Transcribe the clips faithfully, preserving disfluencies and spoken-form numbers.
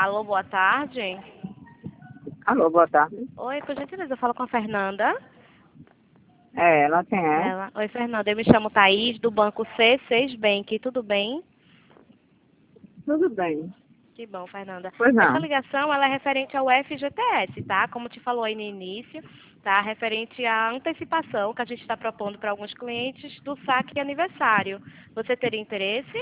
Alô, boa tarde. Alô, boa tarde. Oi, por gentileza, eu falo com a Fernanda. É, ela quem é? Ela. Oi, Fernanda, eu me chamo Thaís, do banco C seis Bank, tudo bem? Tudo bem. Que bom, Fernanda. Pois Essa não. ligação, ela é referente ao F G T S, tá? Como te falou aí no início, tá? Referente à antecipação que a gente está propondo para alguns clientes do saque aniversário. Você teria interesse?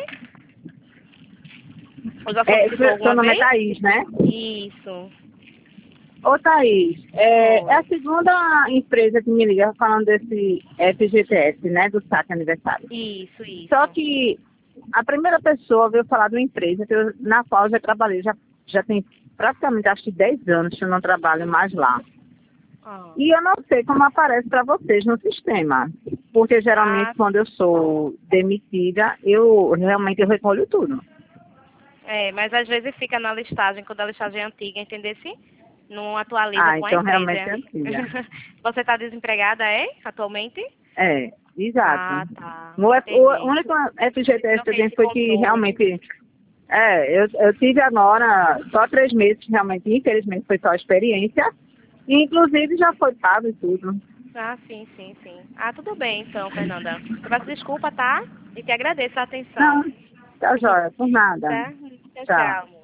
Eu já É, solicitou seu seu alguma nome é vez? Thaís, né? Isso. Ô, Thaís, é, é a Oi. segunda empresa que me liga falando desse F G T S, né? Do saque aniversário. Isso, isso. Só que a primeira pessoa veio falar de uma empresa que eu- na qual eu já trabalhei, já, já tem praticamente acho que dez anos que eu não trabalho mais lá. Ah. E eu não sei como aparece para vocês no sistema. Porque geralmente Ah, quando eu sou demitida, eu realmente eu recolho tudo. é, mas às vezes fica na listagem, quando a listagem é antiga, entendeu? Sim? Não atualiza Ah, com a então realmente é empresa. antiga. Você está desempregada, é? Atualmente? É, exato. Ah, tá. O, F- o Entendi. único F G T S Não que eu tem tenho esse foi que controle. realmente. É, eu, eu tive agora só três meses, realmente, infelizmente foi só a experiência. E inclusive já foi pago e tudo. Ah, sim, sim, sim. Ah, tudo bem então, Fernanda. Eu peço desculpa, tá? E te agradeço a atenção. Não, tá joia, por nada. Tá? Tchau, Tchau. tchau.